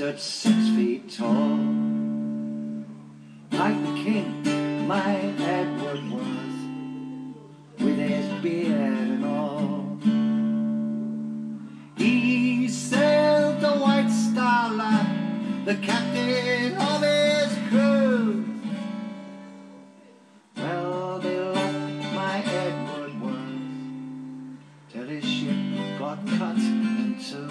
stood 6 feet tall, like the king my Edward was, with his beard and all. He sailed the White Star Line, the captain of his crew. Well, they loved my Edward was, till his ship got cut in two.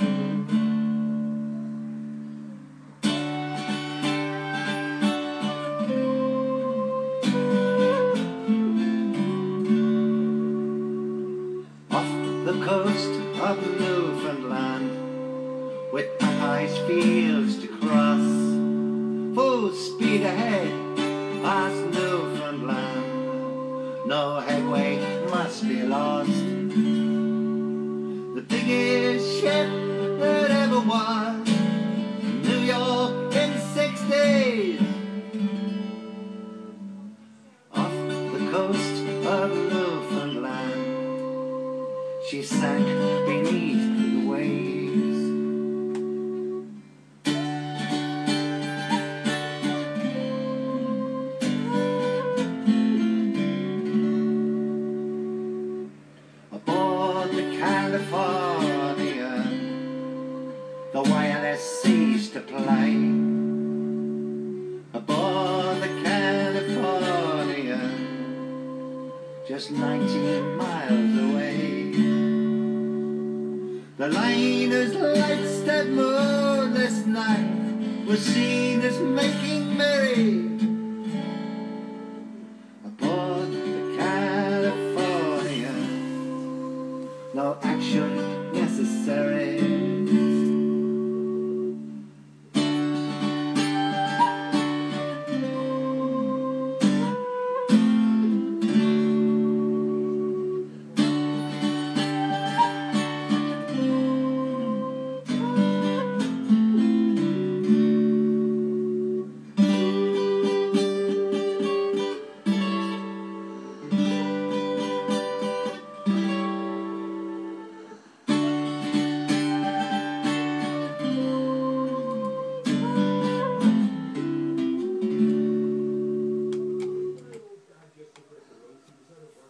The coast of Newfoundland, with ice fields to cross, full speed ahead past Newfoundland, no headway must be lost. The biggest ship that ever was, New York in 6 days, off the coast of Newfoundland. She sank beneath the waves. Aboard the California, the wireless ceased to play. Aboard the California, just 19 miles away. The liner's lights that moonless night were seen as making merry